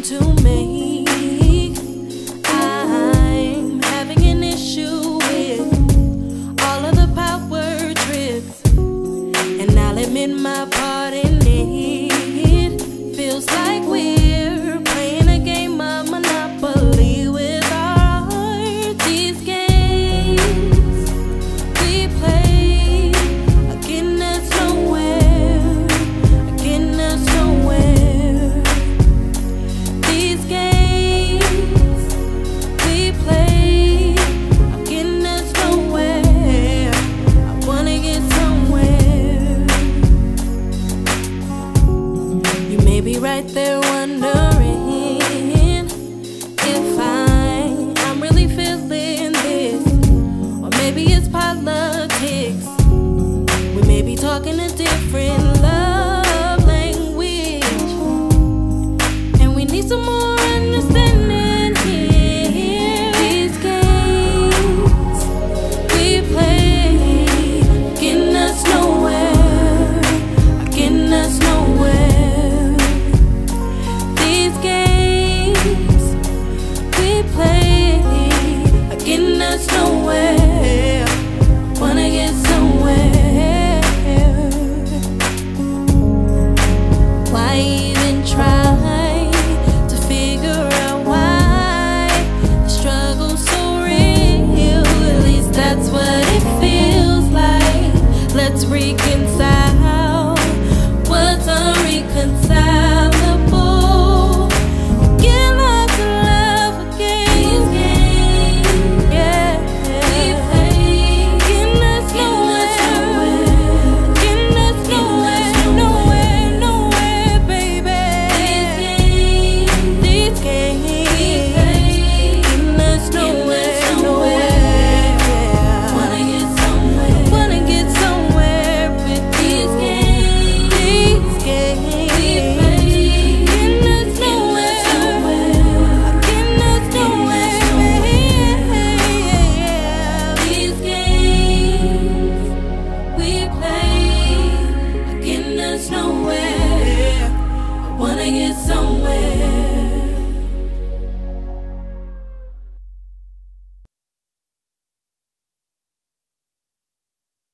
decision to make. I'm having an issue with all of the power trips, and I'll admit my part in it. Feels like we're playing a game of Monopoly with our heart. These games we play are getting us nowhere, are getting us nowhere. These games we play are getting us nowhere. I wanna get somewhere. You may be right there wondering if I'm really feeling this, or maybe it's politics. We may be talking a different